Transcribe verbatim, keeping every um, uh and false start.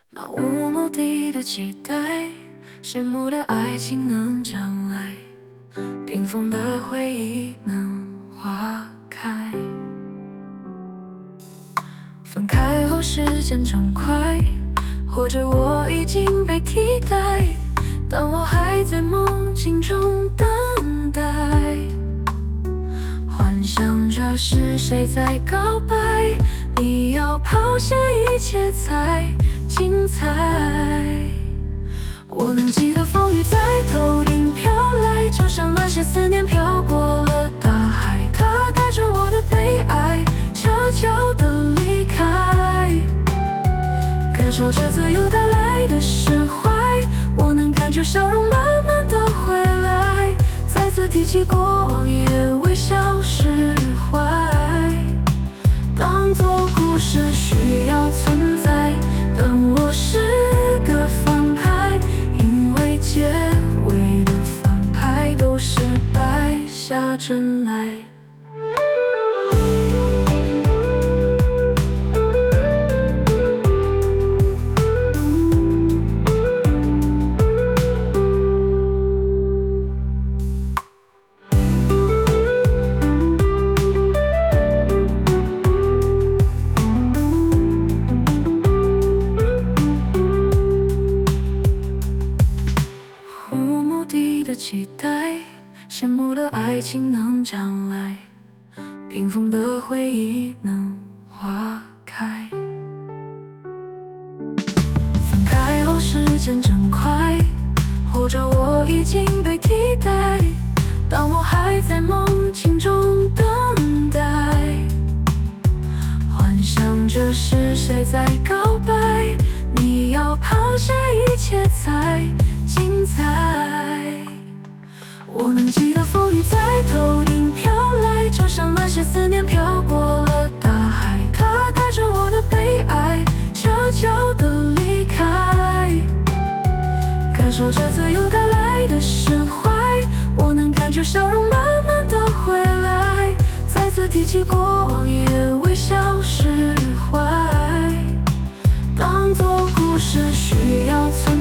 那无目的的期待，羡慕的爱情能将来，冰封的回忆能花开。分开后时间真快，或者我已经被替代，但我还在梦境中等待，幻想着是谁在告白，你要抛下一切才精彩。我能记得风雨在头顶飘来，就像那些思念飘过了大海，它带着我的悲哀悄悄地离开，感受着自由带来的释怀。我能感觉笑容慢慢地回来，再次提起过往也微笑释怀，当作故事需要存在。但我是个反派，因为结尾的反派都是败下阵来。的期待，羡慕的爱情能将来，冰封的回忆能花开。分开后时间真快，或者我已经被替代，但我还在梦境中等待，幻想着是谁在告白，你要抛下一切才精彩。我能记得风雨在头顶飘来，就像那些思念飘过了大海，它带着我的悲哀悄悄地离开，感受着自由带来的释怀。我能感觉笑容慢慢地回来，再次提起过往也微笑释怀，当作故事需要存